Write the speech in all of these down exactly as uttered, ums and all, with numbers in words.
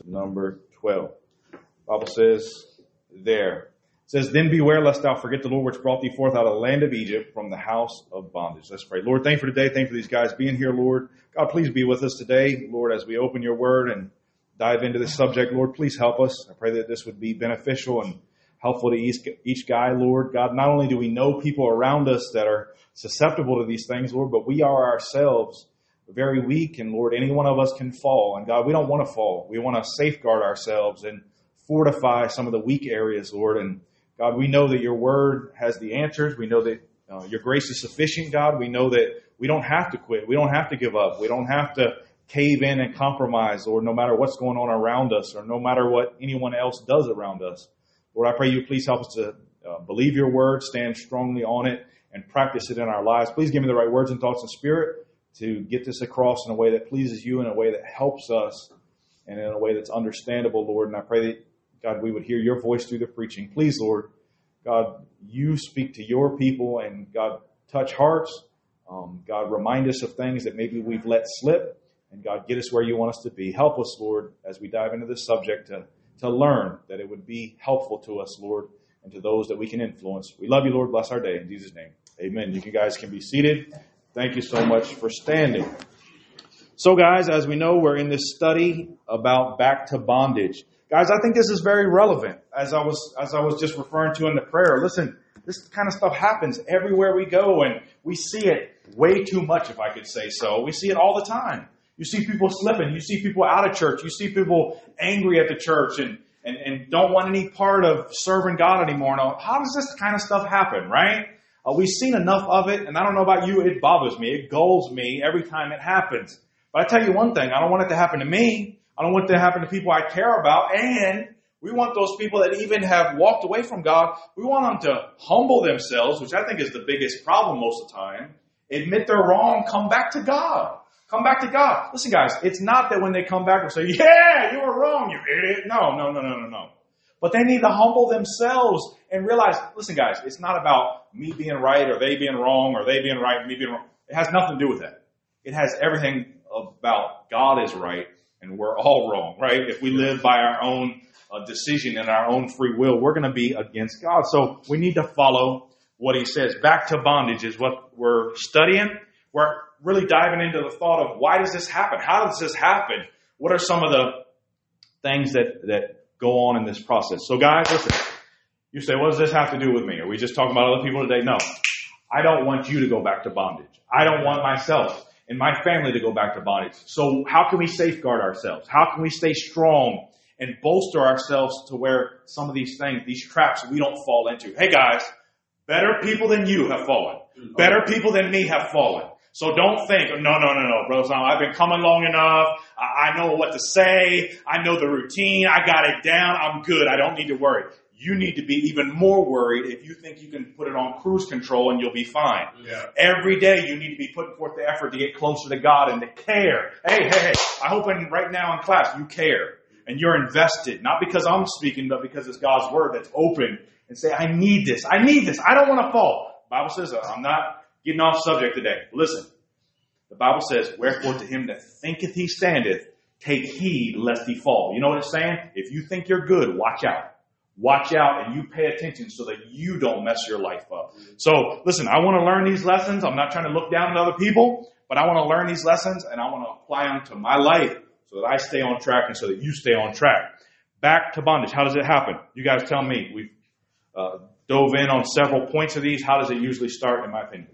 number twelve. The Bible says there. It says, then beware lest thou forget the Lord which brought thee forth out of the land of Egypt from the house of bondage. Let's pray. Lord, thank you for today. Thank you for these guys being here, Lord. God, please be with us today, Lord, as we open your word and dive into this subject. Lord, please help us. I pray that this would be beneficial and helpful to each, each guy, Lord. God, not only do we know people around us that are susceptible to these things, Lord, but we are ourselves very weak, and Lord, any one of us can fall. And God, we don't want to fall. We want to safeguard ourselves and fortify some of the weak areas, Lord. And God, we know that your word has the answers. We know that uh, your grace is sufficient, God. We know that we don't have to quit. We don't have to give up. We don't have to cave in and compromise, Lord, no matter what's going on around us or no matter what anyone else does around us. Lord, I pray you please help us to uh, believe your word, stand strongly on it, and practice it in our lives. Please give me the right words and thoughts and spirit to get this across in a way that pleases you, in a way that helps us, and in a way that's understandable, Lord. And I pray that, God, we would hear your voice through the preaching. Please, Lord, God, you speak to your people, and God, touch hearts. Um, God, remind us of things that maybe we've let slip. And God, get us where you want us to be. Help us, Lord, as we dive into this subject to, to learn that it would be helpful to us, Lord, and to those that we can influence. We love you, Lord. Bless our day. In Jesus' name, amen. You guys can be seated. Thank you so much for standing. So, guys, as we know, we're in this study about back to bondage. Guys, I think this is very relevant, as I was as I was just referring to in the prayer. Listen, this kind of stuff happens everywhere we go, and we see it way too much, if I could say so. We see it all the time. You see people slipping. You see people out of church. You see people angry at the church and, and, and don't want any part of serving God anymore. Now, how does this kind of stuff happen, right? Uh, we've seen enough of it, and I don't know about you, it bothers me. It galls me every time it happens. But I tell you one thing, I don't want it to happen to me. I don't want it to happen to people I care about. And we want those people that even have walked away from God, we want them to humble themselves, which I think is the biggest problem most of the time. Admit they're wrong, come back to God. Come back to God. Listen, guys, it's not that when they come back, we'll say, yeah, you were wrong, you idiot. No, no, no, no, no, no. But they need to humble themselves and realize, listen, guys, it's not about me being right or they being wrong or they being right and me being wrong. It has nothing to do with that. It has everything about God is right and we're all wrong, right? If we live by our own uh, decision and our own free will, we're going to be against God. So we need to follow what he says. Back to bondage is what we're studying. We're really diving into the thought of why does this happen? How does this happen? What are some of the things that, that go on in this process? So guys, listen, you say, what does this have to do with me? Are we just talking about other people today? No, I don't want you to go back to bondage. I don't want myself and my family to go back to bondage. So how can we safeguard ourselves? How can we stay strong and bolster ourselves to where some of these things, these traps, we don't fall into? Hey guys, better people than you have fallen. Better people than me have fallen. So don't think, no, no, no, no, bro. I've been coming long enough. I know what to say. I know the routine. I got it down. I'm good. I don't need to worry. You need to be even more worried if you think you can put it on cruise control and you'll be fine. Yeah. Every day you need to be putting forth the effort to get closer to God and to care. Hey, hey, hey. I hope in, right now in class you care and you're invested. Not because I'm speaking, but because it's God's word that's open and say, I need this. I need this. I don't want to fall. The Bible says I'm not getting off subject today. Listen, the Bible says, wherefore to him that thinketh he standeth, take heed lest he fall. You know what it's saying? If you think you're good, watch out. Watch out and you pay attention so that you don't mess your life up. So listen, I want to learn these lessons. I'm not trying to look down at other people, but I want to learn these lessons and I want to apply them to my life so that I stay on track and so that you stay on track. Back to bondage. How does it happen? You guys tell me. We've uh, dove in on several points of these. How does it usually start, in my opinion?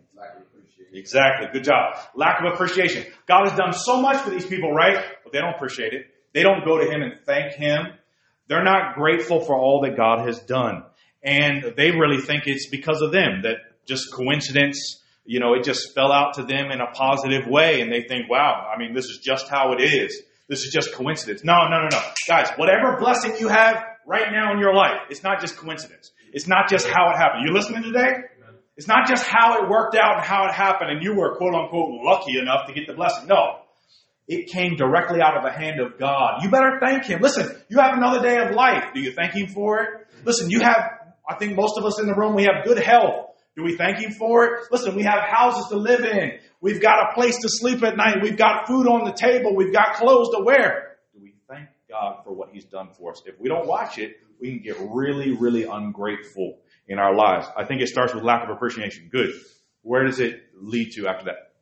Exactly. Good job. Lack of appreciation. God has done so much for these people, right? But they don't appreciate it. They don't go to him and thank him. They're not grateful for all that God has done. And they really think it's because of them, that just coincidence, you know, it just fell out to them in a positive way. And they think, wow, I mean, this is just how it is. This is just coincidence. No, no, no, no. Guys, whatever blessing you have right now in your life, it's not just coincidence. It's not just how it happened. You listening today? It's not just how it worked out and how it happened and you were quote unquote lucky enough to get the blessing. No, it came directly out of the hand of God. You better thank him. Listen, you have another day of life. Do you thank him for it? Listen, you have, I think most of us in the room, we have good health. Do we thank him for it? Listen, we have houses to live in. We've got a place to sleep at night. We've got food on the table. We've got clothes to wear. Do we thank God for what he's done for us. If we don't watch it, we can get really, really ungrateful in our lives. I think it starts with lack of appreciation. Good. Where does it lead to after that?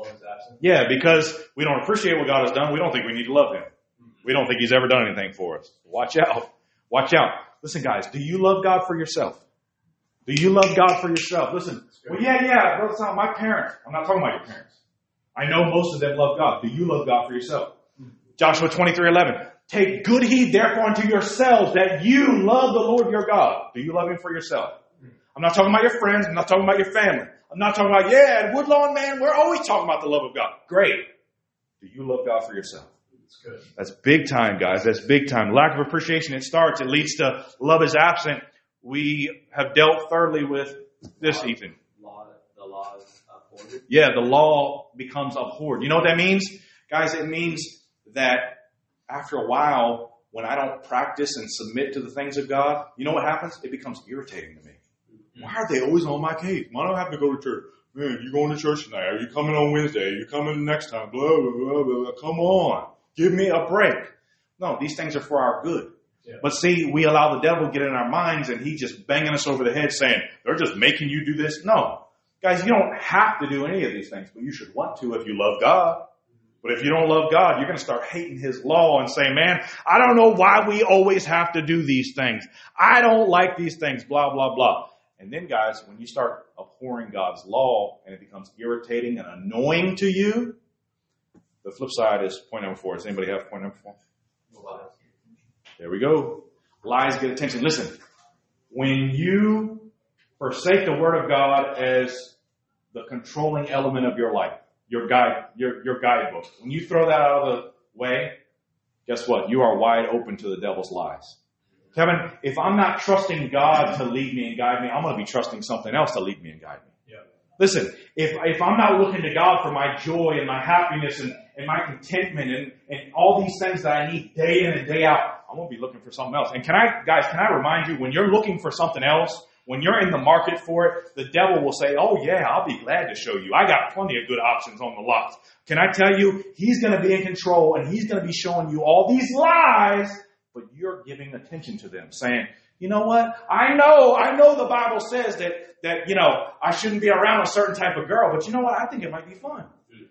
Yeah, because we don't appreciate what God has done. We don't think we need to love him. We don't think he's ever done anything for us. Watch out. Watch out. Listen, guys, do you love God for yourself? Do you love God for yourself? Listen, well, yeah, yeah, that's not my parents. I'm not talking about your parents. I know most of them love God. Do you love God for yourself? Joshua twenty-three eleven. Take good heed, therefore, unto yourselves that you love the Lord your God. Do you love him for yourself? I'm not talking about your friends. I'm not talking about your family. I'm not talking about, yeah, at Woodlawn, man, we're always talking about the love of God. Great. Do you love God for yourself? That's good. That's big time, guys. That's big time. Lack of appreciation, it starts. It leads to love is absent. We have dealt thoroughly with this, Ethan. Law, the law is abhorred. Yeah, the law becomes abhorred. You know what that means? Guys, it means that after a while, when I don't practice and submit to the things of God, you know what happens? It becomes irritating to me. Why are they always on my case? Why don't I have to go to church? Man, you going to church tonight? Are you coming on Wednesday? Are you coming next time? Blah, blah, blah, blah. Come on. Give me a break. No, these things are for our good. Yeah. But see, we allow the devil to get in our minds and he's just banging us over the head saying, they're just making you do this. No. Guys, you don't have to do any of these things, but you should want to if you love God. But if you don't love God, you're going to start hating his law and say, man, I don't know why we always have to do these things. I don't like these things, blah, blah, blah. And then, guys, when you start abhorring God's law and it becomes irritating and annoying to you, the flip side is point number four. Does anybody have point number four? Lies. There we go. Lies get attention. Listen, when you forsake the Word of God as the controlling element of your life, your guide, your, your guidebook, when you throw that out of the way, guess what? You are wide open to the devil's lies. Kevin, if I'm not trusting God to lead me and guide me, I'm going to be trusting something else to lead me and guide me. Yeah. Listen, if if I'm not looking to God for my joy and my happiness and, and my contentment and, and all these things that I need day in and day out, I'm going to be looking for something else. And can I, guys, can I remind you, when you're looking for something else, when you're in the market for it, the devil will say, oh yeah, I'll be glad to show you. I got plenty of good options on the lot. Can I tell you, he's going to be in control and he's going to be showing you all these lies, but you're giving attention to them, saying, you know what? I know, I know the Bible says that, that, you know, I shouldn't be around a certain type of girl, but you know what? I think it might be fun.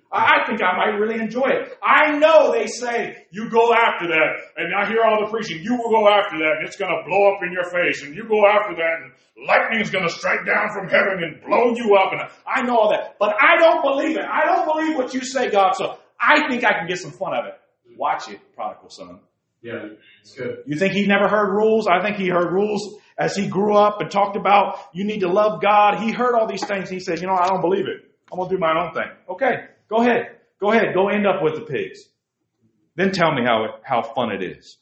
I think I might really enjoy it. I know they say, you go after that, and I hear all the preaching, you will go after that, and it's going to blow up in your face, and you go after that, and lightning is going to strike down from heaven and blow you up, and I know all that. But I don't believe it. I don't believe what you say, God, so I think I can get some fun out of it. Watch it, prodigal son. Yeah, it's good. You think he never heard rules? I think he heard rules as he grew up and talked about you need to love God. He heard all these things. He said, you know, I don't believe it. I'm going to do my own thing. Okay, go ahead. Go ahead. Go end up with the pigs. Then tell me how it, how fun it is.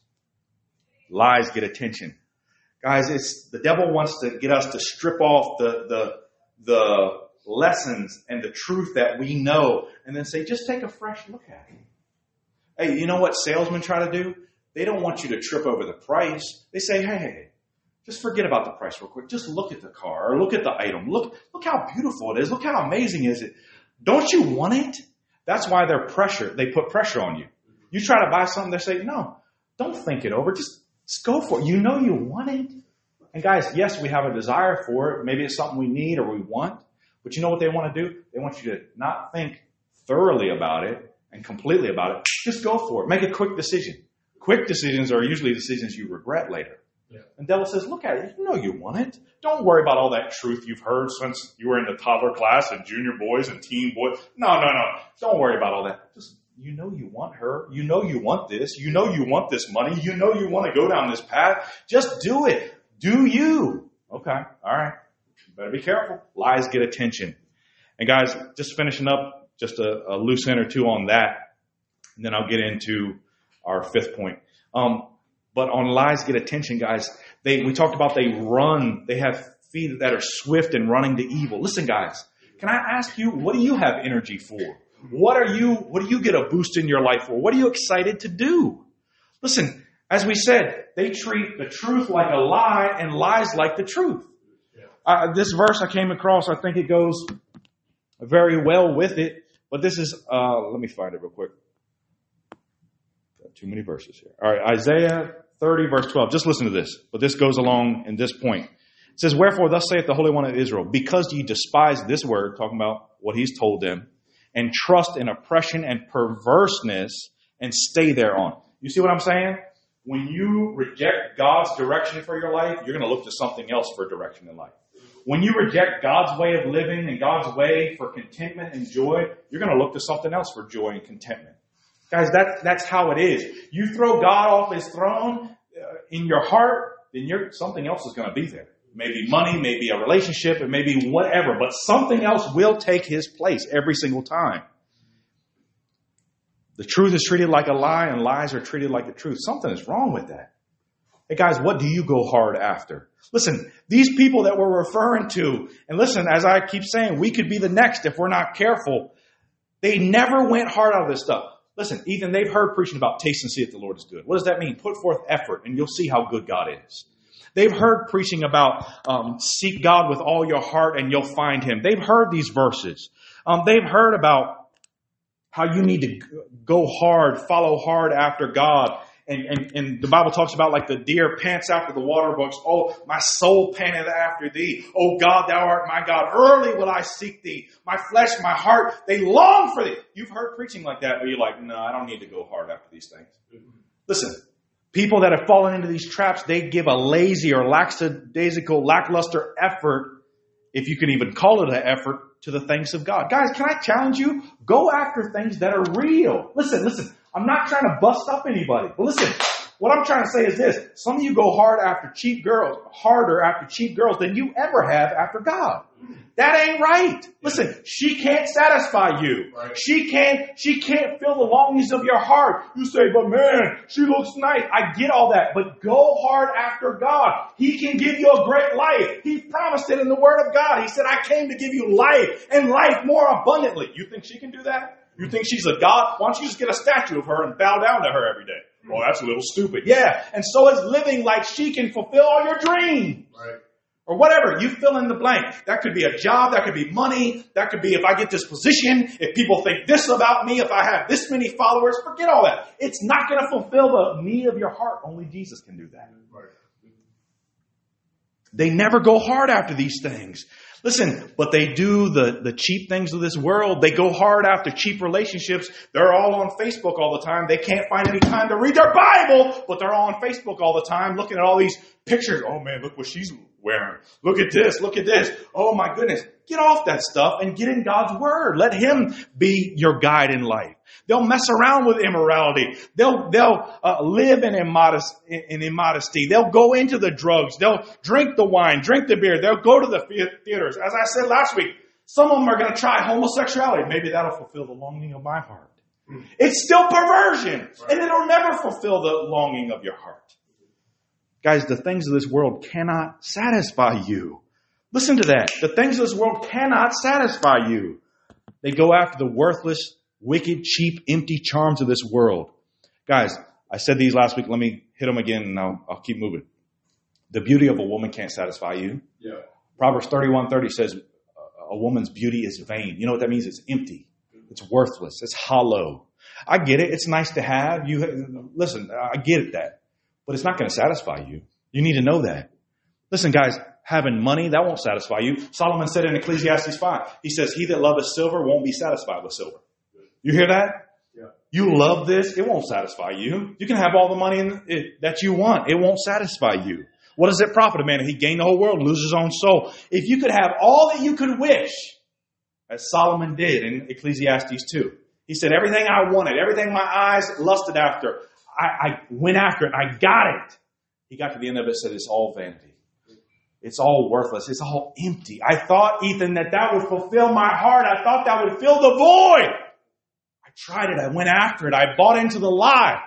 Lies get attention. Guys, it's the devil wants to get us to strip off the, the, the lessons and the truth that we know and then say, just take a fresh look at it. Hey, you know what salesmen try to do? They don't want you to trip over the price. They say, hey, hey, just forget about the price real quick. Just look at the car or look at the item. Look, look how beautiful it is. Look how amazing is it. Don't you want it? That's why they're pressure. They put pressure on you. You try to buy something, they say, no, don't think it over. Just, just go for it. You know you want it. And guys, yes, we have a desire for it. Maybe it's something we need or we want. But you know what they want to do? They want you to not think thoroughly about it and completely about it. Just go for it. Make a quick decision. Quick decisions are usually decisions you regret later. Yeah. And the devil says, look at it. You know you want it. Don't worry about all that truth you've heard since you were in the toddler class and junior boys and teen boys. No, no, no. Don't worry about all that. Just, you know you want her. You know you want this. You know you want this money. You know you want to go down this path. Just do it. Do you. Okay. All right. You better be careful. Lies get attention. And guys, just finishing up, just a, a loose end or two on that. And then I'll get into our fifth point. Um, but on lies get attention, guys, they, we talked about they run, they have feet that are swift and running to evil. Listen, guys, can I ask you, what do you have energy for? What are you, what do you get a boost in your life for? What are you excited to do? Listen, as we said, they treat the truth like a lie and lies like the truth. Uh, this verse I came across, I think it goes very well with it, but this is, uh, let me find it real quick. Got too many verses here. All right, Isaiah thirty, verse twelve. Just listen to this. But this goes along in this point. It says, wherefore thus saith the Holy One of Israel, because ye despise this word, talking about what he's told them, and trust in oppression and perverseness, and stay thereon. You see what I'm saying? When you reject God's direction for your life, you're going to look to something else for direction in life. When you reject God's way of living and God's way for contentment and joy, you're going to look to something else for joy and contentment. Guys, that's, that's how it is. You throw God off his throne uh, in your heart, then you're, something else is going to be there. Maybe money, maybe a relationship, it may be whatever, but something else will take his place every single time. The truth is treated like a lie and lies are treated like the truth. Something is wrong with that. Hey guys, what do you go hard after? Listen, these people that we're referring to, and listen, as I keep saying, we could be the next if we're not careful. They never went hard out of this stuff. Listen, Ethan, they've heard preaching about taste and see if the Lord is good. What does that mean? Put forth effort and you'll see how good God is. They've heard preaching about um, seek God with all your heart and you'll find him. They've heard these verses. Um, they've heard about how you need to go hard, follow hard after God. And, and, and the Bible talks about like the deer pants after the water brooks. Oh, my soul panteth after thee. Oh God, thou art my God. Early will I seek thee. My flesh, my heart, they long for thee. You've heard preaching like that, but you're like, no, I don't need to go hard after these things. Listen, people that have fallen into these traps, they give a lazy or lackadaisical, lackluster effort, if you can even call it an effort, to the things of God. Guys, can I challenge you? Go after things that are real. Listen, listen. I'm not trying to bust up anybody. But listen, what I'm trying to say is this. Some of you go hard after cheap girls, harder after cheap girls than you ever have after God. That ain't right. Listen, she can't satisfy you. Right. She can't, she can't fill the longings of your heart. You say, but man, she looks nice. I get all that, but go hard after God. He can give you a great life. He promised it in the Word of God. He said, I came to give you life and life more abundantly. You think she can do that? You think she's a god? Why don't you just get a statue of her and bow down to her every day? Well, that's a little stupid. Yeah. And so is living like she can fulfill all your dreams. Right. Or whatever. You fill in the blank. That could be a job. That could be money. That could be if I get this position. If people think this about me. If I have this many followers. Forget all that. It's not going to fulfill the need of your heart. Only Jesus can do that. Right. They never go hard after these things. Listen, but they do the, the cheap things of this world. They go hard after cheap relationships. They're all on Facebook all the time. They can't find any time to read their Bible, but they're all on Facebook all the time looking at all these pictures. Oh man, look what she's wearing. Look at this. Look at this. Oh my goodness. Get off that stuff and get in God's Word. Let Him be your guide in life. They'll mess around with immorality. They'll, they'll uh, live in, immodest, in immodesty. They'll go into the drugs. They'll drink the wine, drink the beer. They'll go to the theaters. As I said last week, some of them are going to try homosexuality. Maybe that'll fulfill the longing of my heart. It's still perversion, and it'll never fulfill the longing of your heart. Guys, the things of this world cannot satisfy you. Listen to that. The things of this world cannot satisfy you. They go after the worthless, wicked, cheap, empty charms of this world. Guys, I said these last week. Let me hit them again and I'll, I'll keep moving. The beauty of a woman can't satisfy you. Yeah. Proverbs thirty-one thirty says a woman's beauty is vain. You know what that means? It's empty. It's worthless. It's hollow. I get it. It's nice to have. You listen, I get that. But it's not going to satisfy you. You need to know that. Listen, guys, having money, that won't satisfy you. Solomon said in Ecclesiastes five, he says, he that loveth silver won't be satisfied with silver. You hear that? Yeah. You love this, it won't satisfy you. You can have all the money in it, that you want. It won't satisfy you. What does it profit a man if he gain the whole world and lose his own soul? If you could have all that you could wish, as Solomon did in Ecclesiastes two. He said, everything I wanted, everything my eyes lusted after, I, I went after it. I got it. He got to the end of it and said, it's all vanity. It's all worthless. It's all empty. I thought, Ethan, that that would fulfill my heart. I thought that would fill the void. I tried it. I went after it. I bought into the lie.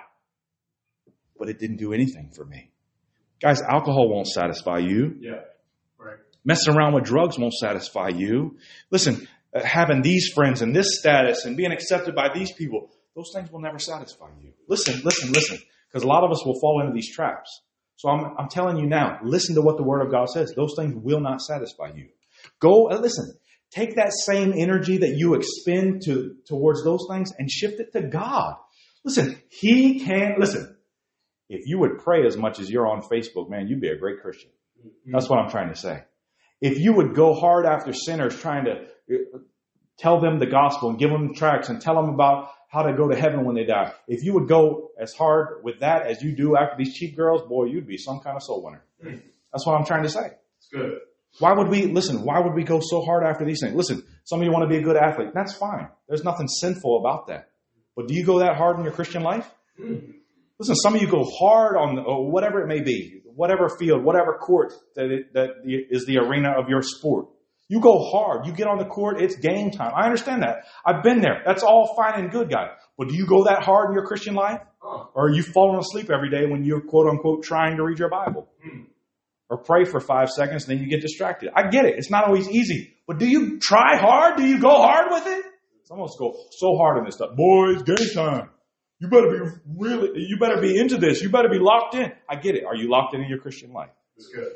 But it didn't do anything for me. Guys, alcohol won't satisfy you. Yeah, right. Messing around with drugs won't satisfy you. Listen, uh, having these friends and this status and being accepted by these people, those things will never satisfy you. Listen, listen, listen. Because a lot of us will fall into these traps. So I'm, I'm telling you now, listen to what the Word of God says. Those things will not satisfy you. Go, uh, listen, take that same energy that you expend to towards those things and shift it to God. Listen, he can, listen, if you would pray as much as you're on Facebook, man, you'd be a great Christian. That's what I'm trying to say. If you would go hard after sinners trying to tell them the gospel and give them tracts and tell them about how to go to heaven when they die. If you would go as hard with that as you do after these cheap girls, boy, you'd be some kind of soul winner. Mm. That's what I'm trying to say. It's good. Why would we, listen, why would we go so hard after these things? Listen, some of you want to be a good athlete. That's fine. There's nothing sinful about that. But do you go that hard in your Christian life? Mm. Listen, some of you go hard on the, or whatever it may be, whatever field, whatever court that, it, that is the arena of your sport. You go hard. You get on the court. It's game time. I understand that. I've been there. That's all fine and good, guys. But do you go that hard in your Christian life? Or are you falling asleep every day when you're, quote unquote, trying to read your Bible? Mm. Or pray for five seconds and then you get distracted? I get it. It's not always easy. But do you try hard? Do you go hard with it? Some of us go so hard in this stuff. Boys, game time. You better be really, you better be into this. You better be locked in. I get it. Are you locked in in your Christian life? It's good.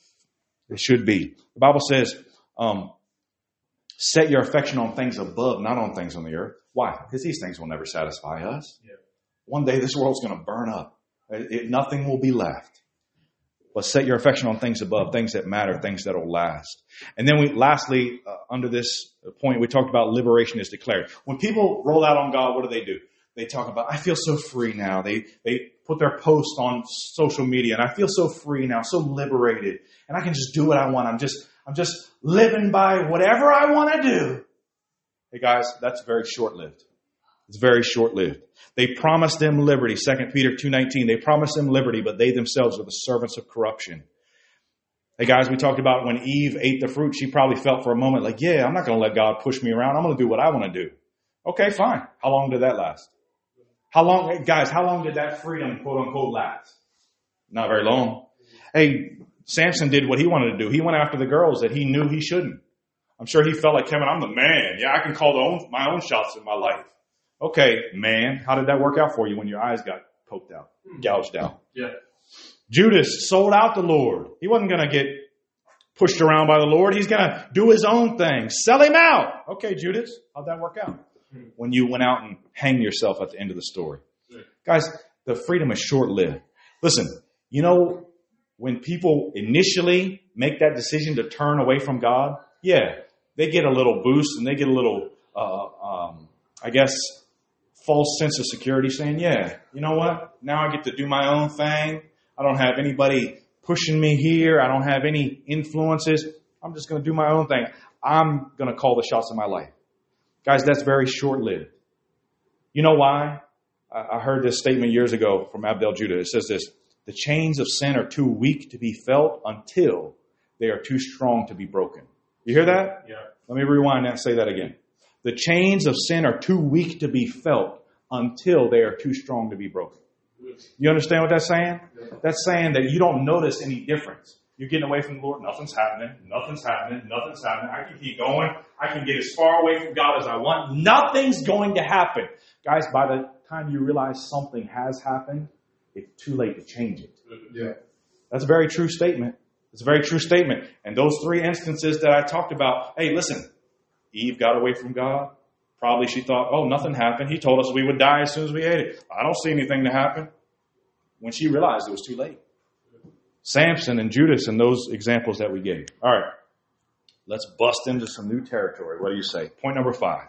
It should be. The Bible says, um, set your affection on things above, not on things on the earth. Why? Because these things will never satisfy us. Yeah. One day this world's going to burn up. It, it, nothing will be left. But set your affection on things above, things that matter, things that will last. And then we, lastly, uh, under this point, we talked about liberation is declared. When people roll out on God, what do they do? They talk about, I feel so free now. They, they put their post on social media and I feel so free now, so liberated. And I can just do what I want. I'm just, I'm just living by whatever I want to do. Hey guys, that's very short-lived. It's very short-lived. They promised them liberty. Second Peter two nineteen. They promised them liberty, but they themselves are the servants of corruption. Hey guys, we talked about when Eve ate the fruit, she probably felt for a moment like, yeah, I'm not going to let God push me around. I'm going to do what I want to do. Okay, fine. How long did that last? How long, guys, how long did that freedom, quote unquote, last? Not very long. Hey, Samson did what he wanted to do. He went after the girls that he knew he shouldn't. I'm sure he felt like, Kevin, I'm the man. Yeah, I can call the own, my own shots in my life. Okay, man, how did that work out for you when your eyes got poked out, gouged out? Yeah. Judas sold out the Lord. He wasn't going to get pushed around by the Lord. He's going to do his own thing. Sell him out. Okay, Judas, how'd that work out? When you went out and hanged yourself at the end of the story. Yeah. Guys, the freedom is short-lived. Listen, you know, when people initially make that decision to turn away from God, yeah, they get a little boost and they get a little, uh, um, I guess, false sense of security saying, yeah, you know what? Now I get to do my own thing. I don't have anybody pushing me here. I don't have any influences. I'm just going to do my own thing. I'm going to call the shots of my life. Guys, that's very short-lived. You know why? I heard this statement years ago from Abdel Judah. It says this: the chains of sin are too weak to be felt until they are too strong to be broken. You hear that? Yeah. Let me rewind that and say that again. The chains of sin are too weak to be felt until they are too strong to be broken. You understand what that's saying? Yeah. That's saying that you don't notice any difference. You're getting away from the Lord. Nothing's happening. Nothing's happening. Nothing's happening. I can keep going. I can get as far away from God as I want. Nothing's going to happen. Guys, by the time you realize something has happened, it's too late to change it. Yeah. That's a very true statement. It's a very true statement. And those three instances that I talked about, hey, listen, Eve got away from God. Probably she thought, oh, nothing happened. He told us we would die as soon as we ate it. I don't see anything to happen. When she realized it was too late. Samson and Judas and those examples that we gave. All right. Let's bust into some new territory. What do you say? Point number five.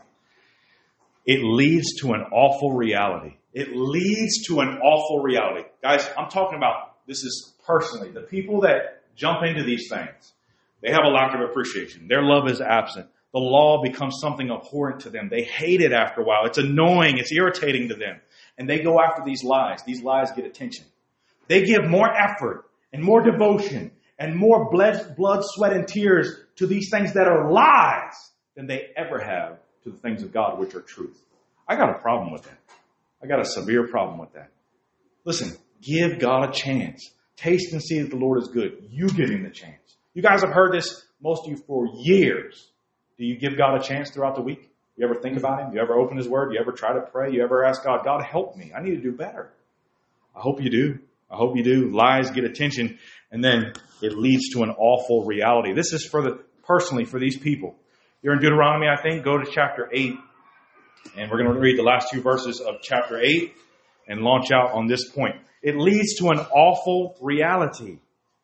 It leads to an awful reality. It leads to an awful reality. Guys, I'm talking about, this is personally, the people that jump into these things, they have a lack of appreciation. Their love is absent. The law becomes something abhorrent to them. They hate it after a while. It's annoying. It's irritating to them. And they go after these lies. These lies get attention. They give more effort and more devotion and more blood, blood, sweat, and tears to these things that are lies than they ever have to the things of God, which are truth. I got a problem with that. I got a severe problem with that. Listen, give God a chance. Taste and see that the Lord is good. You give him the chance. You guys have heard this, most of you, for years. Do you give God a chance throughout the week? You ever think about him? You ever open his word? You ever try to pray? You ever ask God, God, help me. I need to do better. I hope you do. I hope you do. Lies get attention, and then it leads to an awful reality. This is for the personally for these people. You're in Deuteronomy, I think. Go to chapter eight, and we're going to read the last two verses of chapter eight. and launch out on this point. It leads to an awful reality.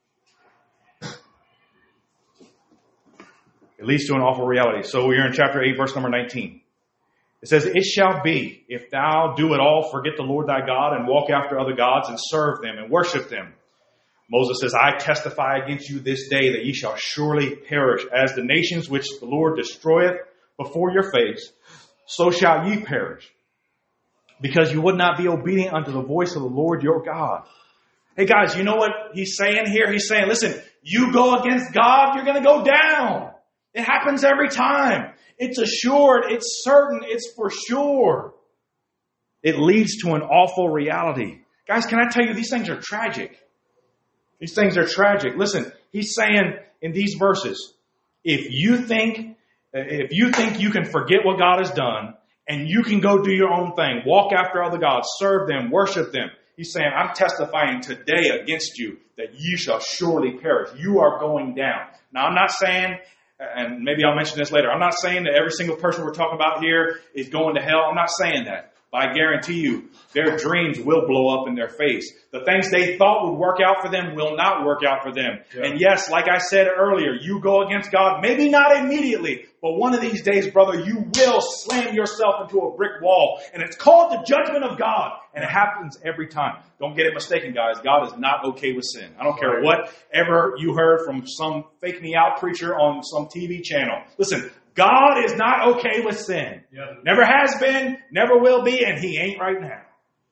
It leads to an awful reality. So we're in chapter eight, verse number nineteen. It says, it shall be, if thou do it all, forget the Lord thy God, and walk after other gods, and serve them, and worship them. Moses says, I testify against you this day that ye shall surely perish. As the nations which the Lord destroyeth before your face, so shall ye perish. Because you would not be obedient unto the voice of the Lord your God. Hey guys, you know what he's saying here? He's saying, listen, you go against God, you're going to go down. It happens every time. It's assured. It's certain. It's for sure. It leads to an awful reality. Guys, can I tell you, these things are tragic. These things are tragic. Listen, he's saying in these verses, if you think, if you think you can forget what God has done and you can go do your own thing, walk after other gods, serve them, worship them. He's saying, I'm testifying today against you that you shall surely perish. You are going down. Now, I'm not saying, and maybe I'll mention this later, I'm not saying that every single person we're talking about here is going to hell. I'm not saying that. But I guarantee you, their dreams will blow up in their face. The things they thought would work out for them will not work out for them. Yeah. And yes, like I said earlier, you go against God, maybe not immediately, but one of these days, brother, you will slam yourself into a brick wall. And it's called the judgment of God. And it happens every time. Don't get it mistaken, guys. God is not okay with sin. I don't care whatever you heard from some fake me out preacher on some T V channel. Listen, God is not okay with sin. Yep. Never has been, never will be, and he ain't right now.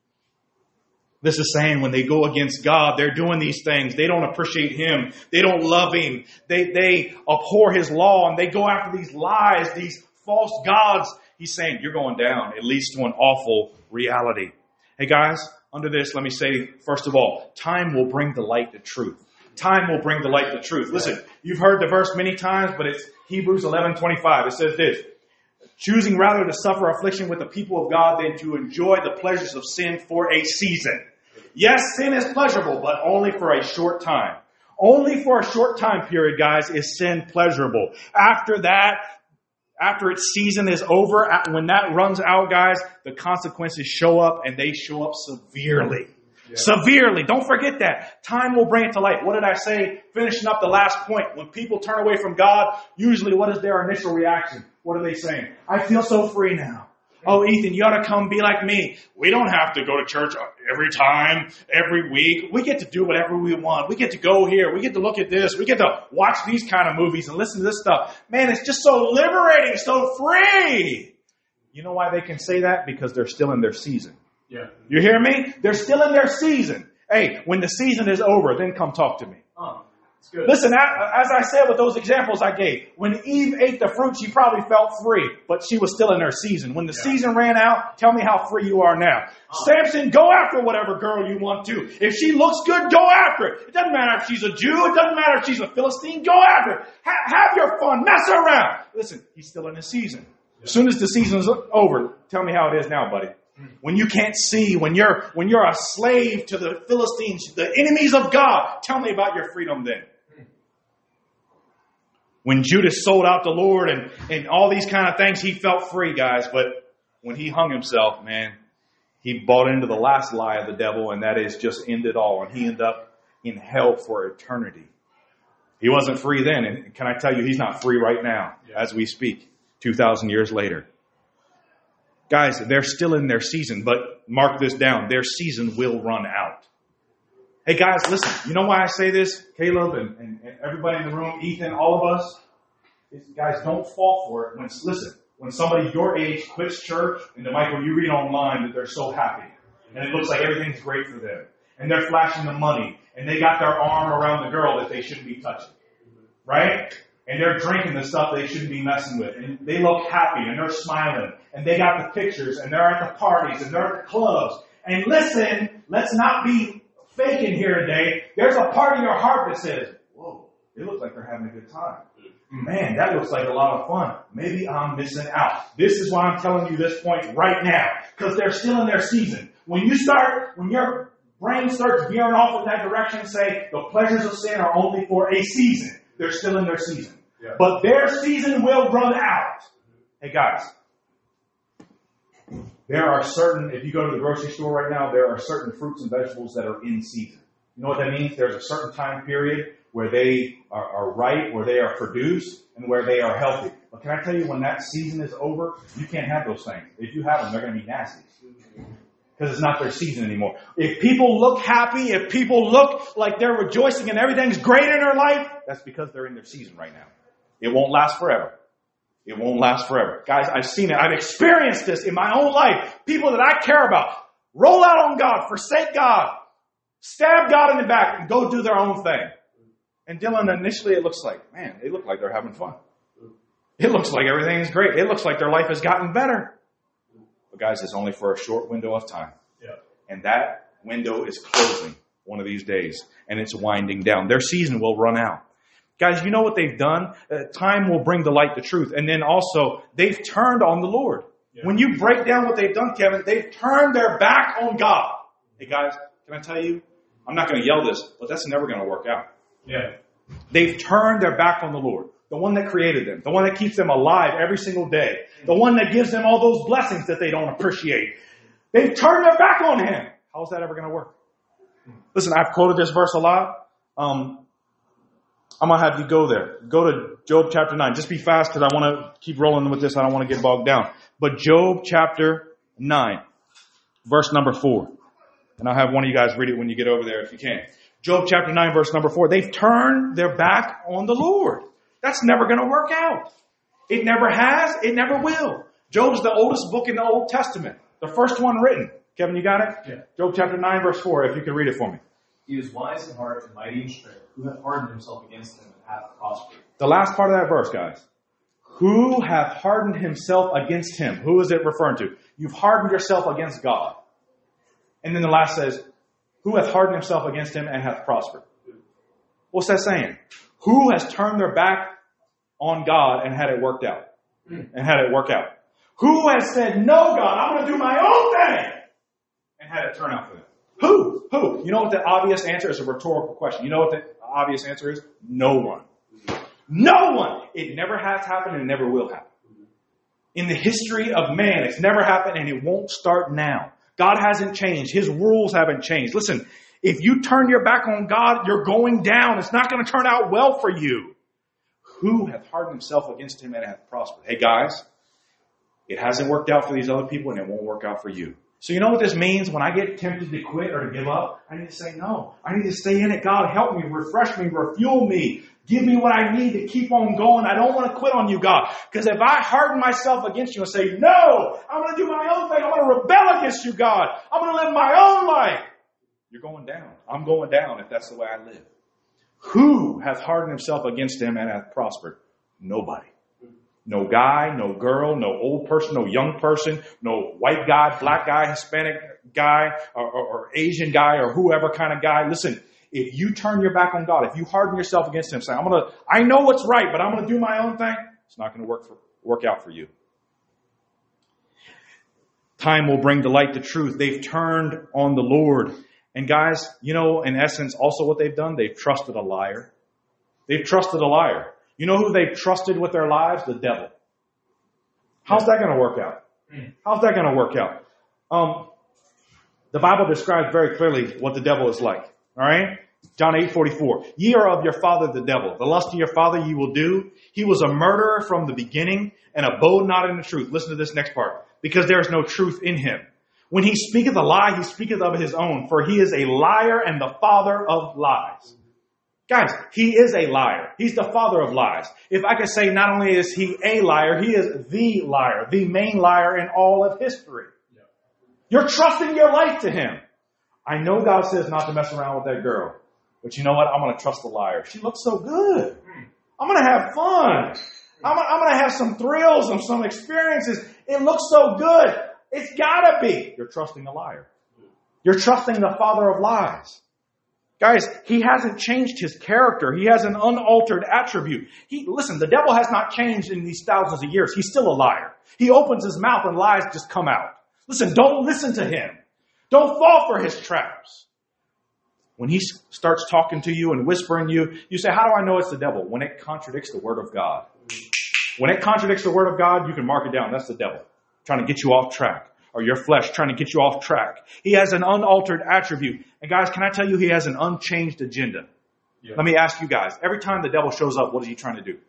This is saying when they go against God, they're doing these things. They don't appreciate him. They don't love him. They, they abhor his law, and they go after these lies, these false gods. He's saying, you're going down. It leads to an awful reality. Hey guys, under this, let me say, first of all, time will bring the light to truth. Time will bring the light to truth. Listen, you've heard the verse many times, but it's Hebrews eleven twenty-five. It says this, choosing rather to suffer affliction with the people of God than to enjoy the pleasures of sin for a season. Yes, sin is pleasurable, but only for a short time. Only for a short time period, guys, is sin pleasurable. After that, after its season is over, when that runs out, guys, the consequences show up, and they show up severely. Yeah. Severely. Don't forget that. Time will bring it to light. What did I say? Finishing up the last point. When people turn away from God, usually what is their initial reaction? What are they saying? I feel so free now. Oh, Ethan, you ought to come be like me. We don't have to go to church every time, every week. We get to do whatever we want. We get to go here. We get to look at this. We get to watch these kind of movies and listen to this stuff. Man, it's just so liberating, so free. You know why they can say that? Because they're still in their season. Yeah. You hear me? They're still in their season. Hey, when the season is over, then come talk to me. Oh, that's good. Listen, as I said with those examples I gave, when Eve ate the fruit, she probably felt free, but she was still in her season. When the yeah. season ran out, tell me how free you are now. Oh. Samson, go after whatever girl you want to. If she looks good, go after it. It doesn't matter if she's a Jew. It doesn't matter if she's a Philistine. Go after it. Ha- have your fun. Mess around. Listen, he's still in his season. Yeah. As soon as the season's over, tell me how it is now, buddy. When you can't see, when you're when you're a slave to the Philistines, the enemies of God, tell me about your freedom then. When Judas sold out the Lord and, and all these kind of things, he felt free, guys. But when he hung himself, man, he bought into the last lie of the devil, and that is just end it all. And he ended up in hell for eternity. He wasn't free then. And can I tell you, he's not free right now as we speak, two thousand years later. Guys, they're still in their season, but mark this down. Their season will run out. Hey, guys, listen. You know why I say this? Caleb and, and, and everybody in the room, Ethan, all of us. Is, guys, don't fall for it. When, listen, when somebody your age quits church, and then, Michael, you read online that they're so happy, and it looks like everything's great for them, and they're flashing the money, and they got their arm around the girl that they shouldn't be touching, right? And they're drinking the stuff they shouldn't be messing with. And they look happy and they're smiling. And they got the pictures and they're at the parties and they're at the clubs. And listen, let's not be faking here today. There's a part of your heart that says, whoa, it looks like they're having a good time. Man, that looks like a lot of fun. Maybe I'm missing out. This is why I'm telling you this point right now. Because they're still in their season. When you start, when your brain starts veering off in that direction, say the pleasures of sin are only for a season. They're still in their season. Yeah. But their season will run out. Hey guys, There are certain, if you go to the grocery store right now, there are certain fruits and vegetables that are in season. You know what that means? There's a certain time period where they are, are ripe, where they are produced, and where they are healthy. But can I tell you, when that season is over, you can't have those things. If you have them, they're going to be nasty. Because it's not their season anymore. If people look happy, if people look like they're rejoicing and everything's great in their life, that's because they're in their season right now. It won't last forever. It won't last forever. Guys, I've seen it. I've experienced this in my own life. People that I care about roll out on God, forsake God, stab God in the back, and go do their own thing. And Dylan, initially it looks like, man, they look like they're having fun. It looks like everything's great. It looks like their life has gotten better. But guys, it's only for a short window of time. Yeah. And that window is closing one of these days. And it's winding down. Their season will run out. Guys, you know what they've done? Uh, time will bring the light to truth. And then also, they've turned on the Lord. Yeah. When you break down what they've done, Kevin, they've turned their back on God. Hey guys, can I tell you? I'm not going to yell this, but that's never going to work out. Yeah. They've turned their back on the Lord. The one that created them. The one that keeps them alive every single day. The one that gives them all those blessings that they don't appreciate. They've turned their back on Him. How's that ever going to work? Listen, I've quoted this verse a lot. Um, I'm going to have you go there. Go to Job chapter nine. Just be fast because I want to keep rolling with this. I don't want to get bogged down. But Job chapter nine, verse number four. And I'll have one of you guys read it when you get over there if you can. Job chapter nine, verse number four. They've turned their back on the Lord. That's never going to work out. It never has. It never will. Job's the oldest book in the Old Testament. The first one written. Kevin, you got it? Yeah. Job chapter nine, verse four, if you could read it for me. He was wise in heart and mighty in strength, who hath hardened himself against him and hath prospered. The last part of that verse, guys. Who hath hardened himself against him? Who is it referring to? You've hardened yourself against God. And then the last says, who hath hardened himself against him and hath prospered? What's that saying? Who has turned their back on God and had it worked out? And had it work out? Who has said, no, God, I'm going to do my own thing, and had it turn out for them? Who? Who? You know what the obvious answer is? A rhetorical question. You know what the obvious answer is? No one. No one. It never has happened and it never will happen. In the history of man, it's never happened and it won't start now. God hasn't changed. His rules haven't changed. Listen, if you turn your back on God, you're going down. It's not going to turn out well for you. Who hath hardened himself against him and hath prospered? Hey guys, it hasn't worked out for these other people and it won't work out for you. So you know what this means? When I get tempted to quit or to give up, I need to say no. I need to stay in it. God, help me, refresh me, refuel me. Give me what I need to keep on going. I don't want to quit on you, God. Because if I harden myself against you and say, no, I'm going to do my own thing. I'm going to rebel against you, God. I'm going to live my own life. You're going down. I'm going down if that's the way I live. Who hath hardened himself against him and hath prospered? Nobody. No guy, no girl, no old person, no young person, no white guy, black guy, Hispanic guy, or, or, or Asian guy, or whoever kind of guy. Listen, if you turn your back on God, if you harden yourself against him, say, I'm going to, I know what's right, but I'm going to do my own thing, it's not going to work for, work out for you. Time will bring the light to truth. They've turned on the Lord. And guys, you know, in essence, also what they've done, they've trusted a liar. They've trusted a liar. You know who they've trusted with their lives? The devil. How's that going to work out? How's that going to work out? Um, the Bible describes very clearly what the devil is like. All right? John eight forty-four. Ye are of your father the devil. The lust of your father ye will do. He was a murderer from the beginning and abode not in the truth. Listen to this next part. Because there is no truth in him. When he speaketh a lie, he speaketh of his own. For he is a liar and the father of lies. Guys, he is a liar. He's the father of lies. If I could say not only is he a liar, he is the liar, the main liar in all of history. Yeah. You're trusting your life to him. I know God says not to mess around with that girl. But you know what? I'm going to trust the liar. She looks so good. I'm going to have fun. I'm, I'm going to have some thrills and some experiences. It looks so good. It's got to be. You're trusting a liar. You're trusting the father of lies. Guys, he hasn't changed his character. He has an unaltered attribute. He, listen, the devil has not changed in these thousands of years. He's still a liar. He opens his mouth and lies just come out. Listen, don't listen to him. Don't fall for his traps. When he starts talking to you and whispering you, you say, how do I know it's the devil? When it contradicts the word of God. When it contradicts the word of God, you can mark it down. That's the devil trying to get you off track. or your flesh trying to get you off track. He has an unaltered attribute. And guys, can I tell you, he has an unchanged agenda. Yeah. Let me ask you guys, every time the devil shows up, what is he trying to do?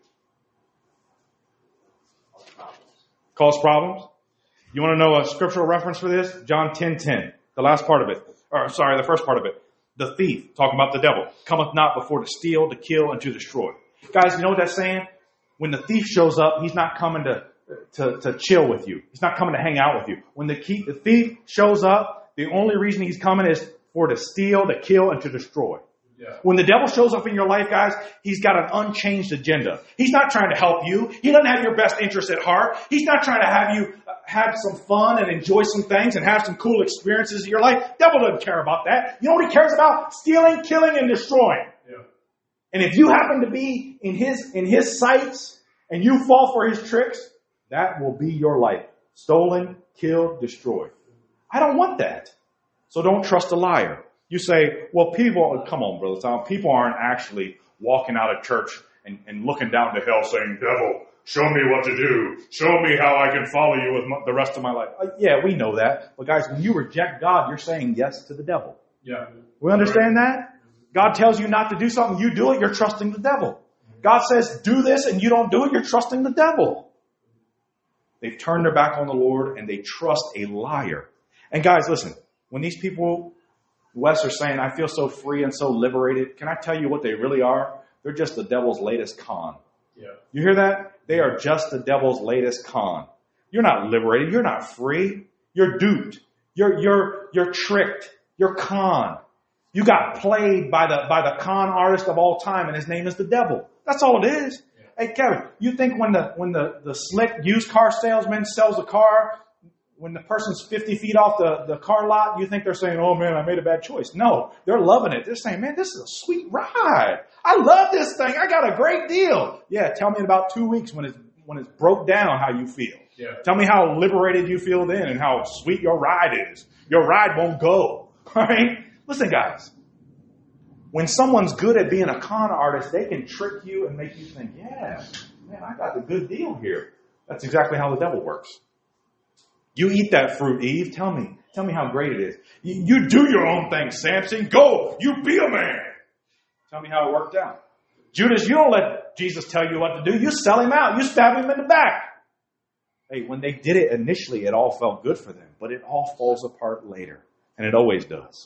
Cause problems. You want to know a scriptural reference for this? John ten ten, the last part of it. Or sorry, the first part of it. The thief, talking about the devil, cometh not before to steal, to kill, and to destroy. Guys, you know what that's saying? When the thief shows up, he's not coming to, to, to chill with you. He's not coming to hang out with you. When the, key, the thief shows up, the only reason he's coming is for to steal, to kill, and to destroy. Yeah. When the devil shows up in your life, guys, he's got an unchanged agenda. He's not trying to help you. He doesn't have your best interest at heart. He's not trying to have you have some fun and enjoy some things and have some cool experiences in your life. Devil doesn't care about that. You know what he cares about? Stealing, killing, and destroying. Yeah. And if you happen to be in his in his sights and you fall for his tricks, that will be your life. Stolen, killed, destroyed. I don't want that. So don't trust a liar. You say, well, people, come on, Brother Tom, people aren't actually walking out of church and, and looking down to hell saying, devil, show me what to do. Show me how I can follow you with my, the rest of my life. Uh, yeah, we know that. But guys, when you reject God, you're saying yes to the devil. Yeah. We understand that? God tells you not to do something, you do it, you're trusting the devil. God says, do this, and you don't do it, you're trusting the devil. They've turned their back on the Lord, and they trust a liar. And guys, listen, when these people, Wes, are saying, I feel so free and so liberated, can I tell you what they really are? They're just the devil's latest con. Yeah. You hear that? They are just the devil's latest con. You're not liberated. You're not free. You're duped. You're, you're, you're tricked. You're con. You got played by the, by the con artist of all time, and his name is the devil. That's all it is. Yeah. Hey, Kevin, you think when the, when the, the slick used car salesman sells a car, when the person's fifty feet off the, the car lot, you think they're saying, oh man, I made a bad choice. No, they're loving it. They're saying, man, this is a sweet ride. I love this thing. I got a great deal. Yeah, tell me in about two weeks when it's, when it's broke down how you feel. Yeah. Tell me how liberated you feel then and how sweet your ride is. Your ride won't go. All right? Listen, guys. When someone's good at being a con artist, they can trick you and make you think, yeah, man, I got the good deal here. That's exactly how the devil works. You eat that fruit, Eve. Tell me. Tell me how great it is. You, you do your own thing, Samson. Go. You be a man. Tell me how it worked out. Judas, you don't let Jesus tell you what to do. You sell him out. You stab him in the back. Hey, when they did it initially, it all felt good for them. But it all falls apart later. And it always does.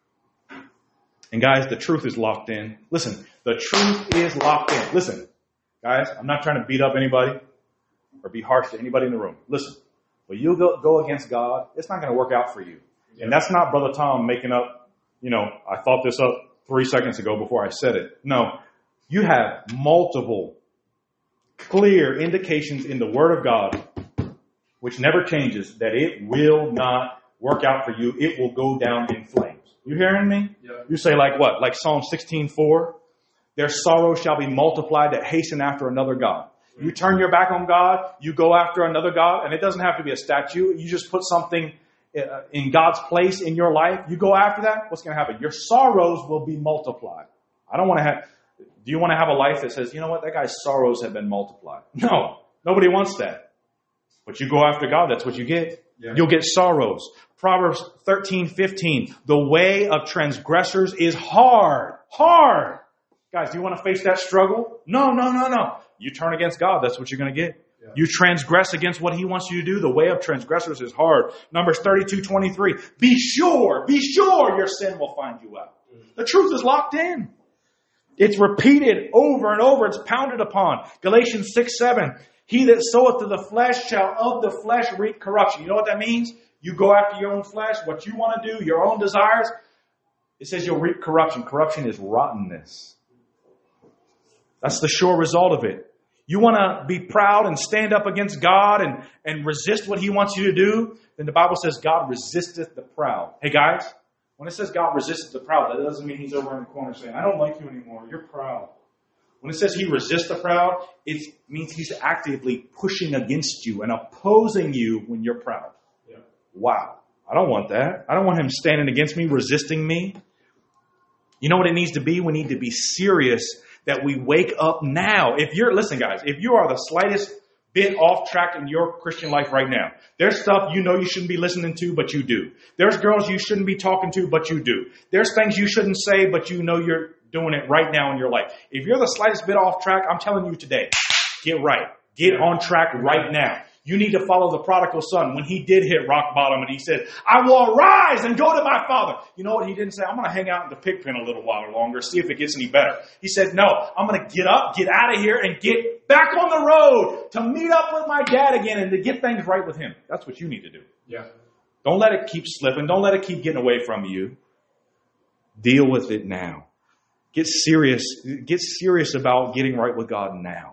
And guys, the truth is locked in. Listen, the truth is locked in. Listen, guys, I'm not trying to beat up anybody or be harsh to anybody in the room. Listen. When you go, go against God, it's not going to work out for you. Yeah. And that's not Brother Tom making up, you know, I thought this up three seconds ago before I said it. No, you have multiple clear indications in the Word of God, which never changes, that it will not work out for you. It will go down in flames. You hearing me? Yeah. You say like what? Like Psalm sixteen four? Their sorrow shall be multiplied that hasten after another God. You turn your back on God, you go after another God, and it doesn't have to be a statue. You just put something in God's place in your life. You go after that, what's going to happen? Your sorrows will be multiplied. I don't want to have, do you want to have a life that says, you know what, that guy's sorrows have been multiplied? No, nobody wants that. But you go after God, that's what you get. Yeah. You'll get sorrows. Proverbs thirteen fifteen, the way of transgressors is hard. Hard. Guys, do you want to face that struggle? No, no, no, no. You turn against God, that's what you're going to get. Yeah. You transgress against what He wants you to do. The way of transgressors is hard. Numbers thirty-two twenty-three. Be sure, be sure your sin will find you out. The truth is locked in. It's repeated over and over. It's pounded upon. Galatians six seven. He that soweth to the flesh shall of the flesh reap corruption. You know what that means? You go after your own flesh, what you want to do, your own desires. It says you'll reap corruption. Corruption is rottenness. That's the sure result of it. You want to be proud and stand up against God and, and resist what He wants you to do, then the Bible says God resisteth the proud. Hey guys, when it says God resisteth the proud, that doesn't mean He's over in the corner saying, I don't like you anymore, you're proud. When it says He resists the proud, it means He's actively pushing against you and opposing you when you're proud. Yeah. Wow. I don't want that. I don't want Him standing against me, resisting me. You know what it needs to be? We need to be serious that we wake up now. If you're, listen guys, if you are the slightest bit off track in your Christian life right now. There's stuff you know you shouldn't be listening to, but you do. There's girls you shouldn't be talking to, but you do. There's things you shouldn't say, but you know you're doing it right now in your life. If you're the slightest bit off track, I'm telling you today, get right. Get on track right now. You need to follow the prodigal son when he did hit rock bottom and he said, I will arise and go to my father. You know what he didn't say? I'm going to hang out in the pig pen a little while longer, see if it gets any better. He said, no, I'm going to get up, get out of here, and get back on the road to meet up with my dad again and to get things right with him. That's what you need to do. Yeah. Don't let it keep slipping. Don't let it keep getting away from you. Deal with it now. Get serious. Get serious about getting right with God now.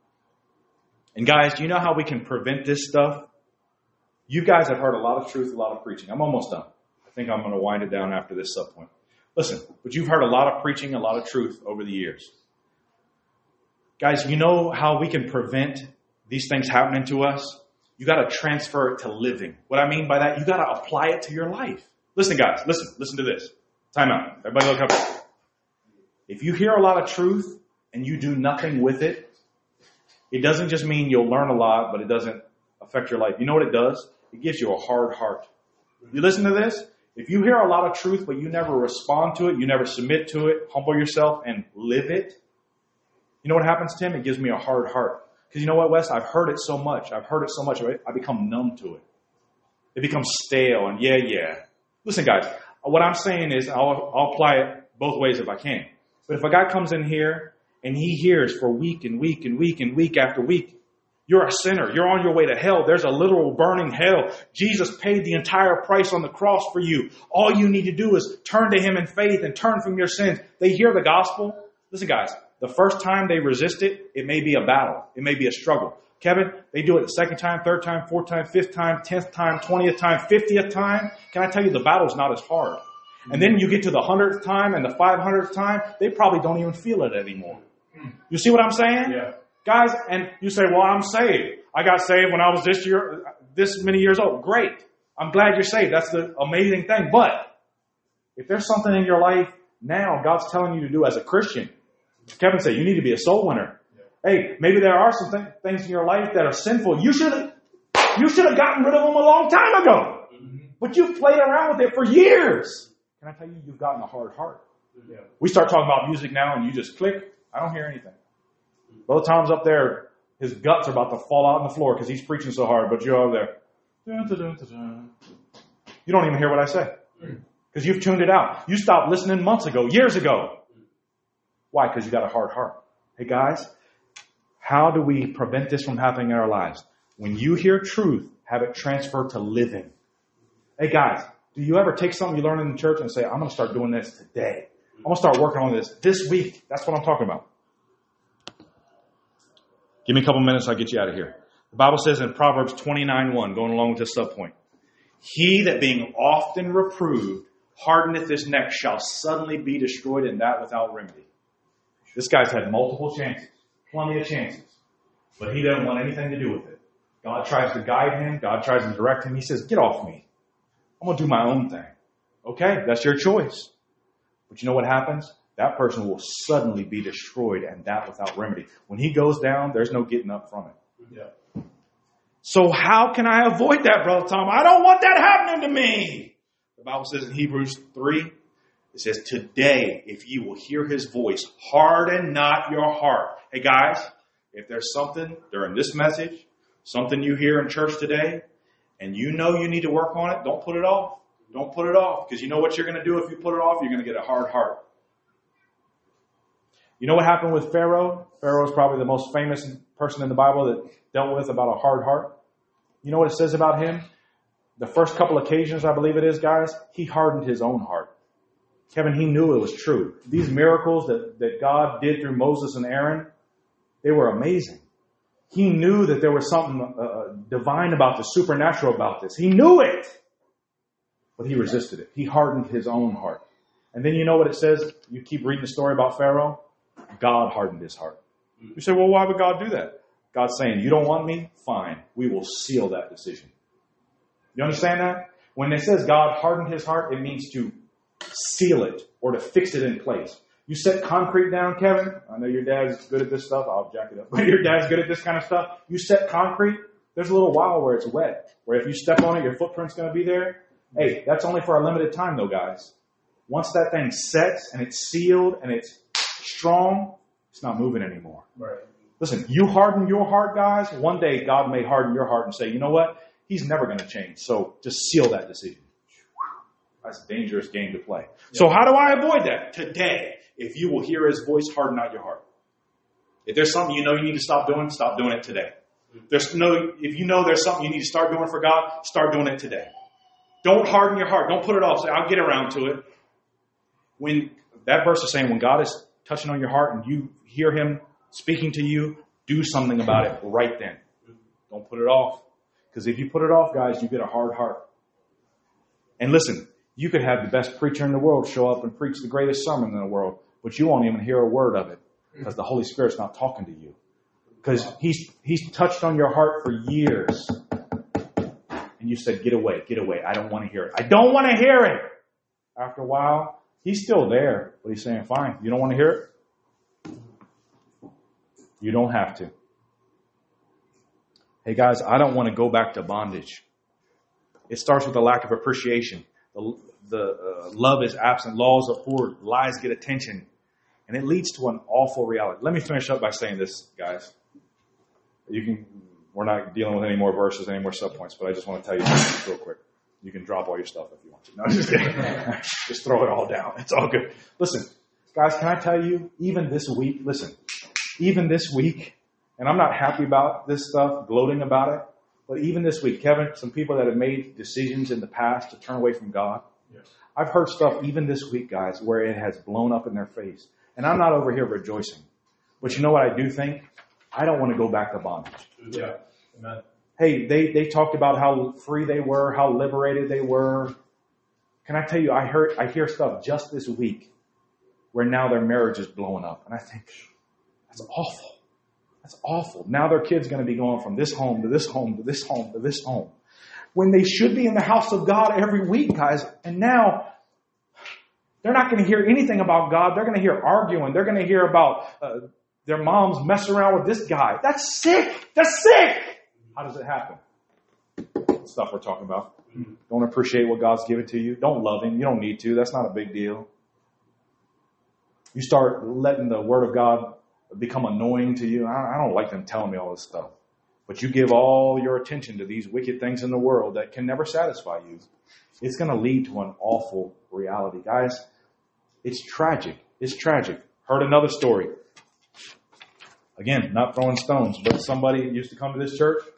And guys, do you know how we can prevent this stuff? You guys have heard a lot of truth, a lot of preaching. I'm almost done. I think I'm going to wind it down after this subpoint. Listen, but you've heard a lot of preaching, a lot of truth over the years. Guys, you know how we can prevent these things happening to us? You got to transfer it to living. What I mean by that, you got to apply it to your life. Listen, guys, listen, listen to this. Time out. Everybody look up. If you hear a lot of truth and you do nothing with it, it doesn't just mean you'll learn a lot, but it doesn't affect your life. You know what it does? It gives you a hard heart. You listen to this? If you hear a lot of truth, but you never respond to it, you never submit to it, humble yourself and live it, you know what happens, Tim? It gives me a hard heart. Because you know what, Wes? I've heard it so much. I've heard it so much. I become numb to it. It becomes stale and yeah, yeah. Listen, guys, what I'm saying is I'll, I'll apply it both ways if I can. But if a guy comes in here and he hears for week and week and week and week after week, you're a sinner. You're on your way to hell. There's a literal burning hell. Jesus paid the entire price on the cross for you. All you need to do is turn to him in faith and turn from your sins. They hear the gospel. Listen, guys, the first time they resist it, it may be a battle. It may be a struggle. Kevin, they do it the second time, third time, fourth time, fifth time, tenth time, twentieth time, fiftieth time. Can I tell you the battle's not as hard? And then you get to the hundredth time and the five hundredth time, they probably don't even feel it anymore. You see what I'm saying? Yeah. Guys, and you say, well, I'm saved. I got saved when I was this year, this many years old. Great. I'm glad you're saved. That's the amazing thing. But if there's something in your life now God's telling you to do as a Christian, Kevin said, you need to be a soul winner. Yeah. Hey, maybe there are some th- things in your life that are sinful. You should have, you should have gotten rid of them a long time ago. Mm-hmm. But you've played around with it for years. Can I tell you, you've gotten a hard heart. Yeah. We start talking about music now and you just click. I don't hear anything. Brother Tom's up there. His guts are about to fall out on the floor because he's preaching so hard. But you're over there. Dun, dun, dun, dun, dun. You don't even hear what I say. Because you've tuned it out. You stopped listening months ago, years ago. Why? Because you got a hard heart. Hey guys, how do we prevent this from happening in our lives? When you hear truth, have it transfer to living. Hey guys, do you ever take something you learn in the church and say, I'm going to start doing this today. I'm going to start working on this this week. That's what I'm talking about. Give me a couple minutes, I'll get you out of here. The Bible says in Proverbs twenty-nine one, going along with this subpoint, he that being often reproved hardeneth his neck shall suddenly be destroyed, and that without remedy. This guy's had multiple chances, plenty of chances, but he doesn't want anything to do with it. God tries to guide him. God tries to direct him. He says, get off me. I'm going to do my own thing. Okay, that's your choice. But you know what happens? That person will suddenly be destroyed, and that without remedy. When he goes down, there's no getting up from it. Yeah. So how can I avoid that, Brother Tom? I don't want that happening to me. The Bible says in Hebrews three, it says, today, if you will hear his voice, harden not your heart. Hey guys, if there's something during this message, something you hear in church today, and you know you need to work on it, don't put it off. Don't put it off. Because you know what you're going to do if you put it off? You're going to get a hard heart. You know what happened with Pharaoh? Pharaoh is probably the most famous person in the Bible that dealt with about a hard heart. You know what it says about him? The first couple occasions, I believe it is, guys, he hardened his own heart. Kevin, he knew it was true. These miracles that, that God did through Moses and Aaron, they were amazing. He knew that there was something uh, divine about this, supernatural about this. He knew it. But he resisted it. He hardened his own heart. And then you know what it says? You keep reading the story about Pharaoh. God hardened his heart. You say, well, why would God do that? God's saying, you don't want me? Fine. We will seal that decision. You understand that? When it says God hardened his heart, it means to seal it or to fix it in place. You set concrete down, Kevin. I know your dad's good at this stuff. I'll jack it up. But your dad's good at this kind of stuff. You set concrete. There's a little while where it's wet, where if you step on it, your footprint's going to be there. Hey, that's only for a limited time, though, guys. Once that thing sets and it's sealed and it's strong, it's not moving anymore. Right. Listen, you harden your heart, guys. One day, God may harden your heart and say, you know what? He's never going to change. So just seal that decision. That's a dangerous game to play. Yeah. So how do I avoid that? Today, if you will hear his voice, harden not your heart. If there's something you know you need to stop doing, stop doing it today. There's no, if you know there's something you need to start doing for God, start doing it today. Don't harden your heart. Don't put it off. Say, I'll get around to it. When that verse is saying when God is touching on your heart and you hear him speaking to you, do something about it right then. Don't put it off. Because if you put it off, guys, you get a hard heart. And listen, you could have the best preacher in the world show up and preach the greatest sermon in the world, but you won't even hear a word of it because the Holy Spirit's not talking to you. Because he's he's touched on your heart for years. And you said, get away, get away. I don't want to hear it. I don't want to hear it. After a while, he's still there, but he's saying, fine, you don't want to hear it? You don't have to. Hey, guys, I don't want to go back to bondage. It starts with a lack of appreciation. The, the uh, love is absent. Laws are poor. Lies get attention. And it leads to an awful reality. Let me finish up by saying this, guys. You can, we're not dealing with any more verses, any more subpoints, but I just want to tell you something real quick. You can drop all your stuff if you want to. No, just kidding. Just throw it all down. It's all good. Listen, guys, can I tell you, even this week, listen, even this week, and I'm not happy about this stuff, gloating about it, but even this week, Kevin, some people that have made decisions in the past to turn away from God, yes. I've heard stuff even this week, guys, where it has blown up in their face. And I'm not over here rejoicing. But you know what I do think? I don't want to go back to bondage. Yeah. Amen. Hey, they, they talked about how free they were, how liberated they were. Can I tell you, I heard, I hear stuff just this week where now their marriage is blowing up. And I think, that's awful. That's awful. Now their kid's going to be going from this home to this home to this home to this home. When they should be in the house of God every week, guys. And now they're not going to hear anything about God. They're going to hear arguing. They're going to hear about uh, their moms messing around with this guy. That's sick. That's sick. How does it happen? Stuff we're talking about. Don't appreciate what God's given to you. Don't love him. You don't need to. That's not a big deal. You start letting the word of God become annoying to you. I don't like them telling me all this stuff. But you give all your attention to these wicked things in the world that can never satisfy you. It's going to lead to an awful reality. Guys, it's tragic. It's tragic. Heard another story. Again, not throwing stones, but somebody used to come to this church.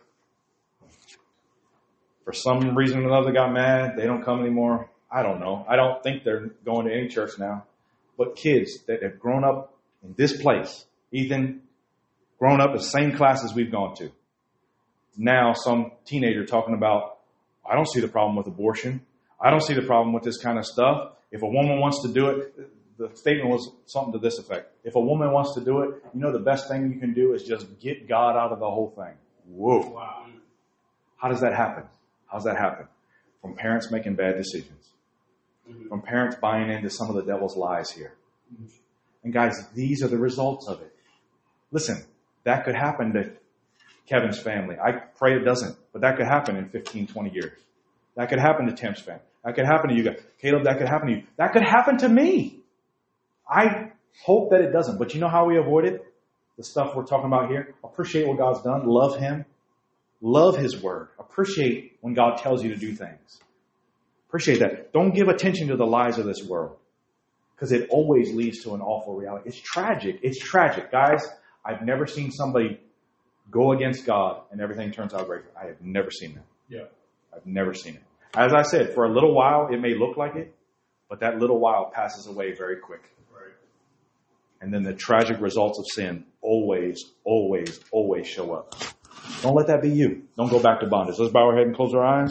For some reason or another got mad. They don't come anymore. I don't know. I don't think they're going to any church now. But kids that have grown up in this place, Ethan, grown up the same classes we've gone to. Now some teenager talking about, I don't see the problem with abortion. I don't see the problem with this kind of stuff. If a woman wants to do it, the statement was something to this effect. If a woman wants to do it, you know the best thing you can do is just get God out of the whole thing. Whoa. Wow. How does that happen? How does that happen? From parents making bad decisions. Mm-hmm. From parents buying into some of the devil's lies here. Mm-hmm. And guys, these are the results of it. Listen, that could happen to Kevin's family. I pray it doesn't, but that could happen in fifteen, twenty years. That could happen to Tim's family. That could happen to you guys. Caleb, that could happen to you. That could happen to me. I hope that it doesn't. But you know how we avoid it? The stuff we're talking about here. Appreciate what God's done. Love him. Love his word. Appreciate when God tells you to do things. Appreciate that. Don't give attention to the lies of this world. Because it always leads to an awful reality. It's tragic. It's tragic. Guys, I've never seen somebody go against God and everything turns out great. I have never seen that. Yeah. I've never seen it. As I said, for a little while, it may look like it, but that little while passes away very quick. Right. And then the tragic results of sin always, always, always show up. Don't let that be you. Don't go back to bondage. Let's bow our head and close our eyes.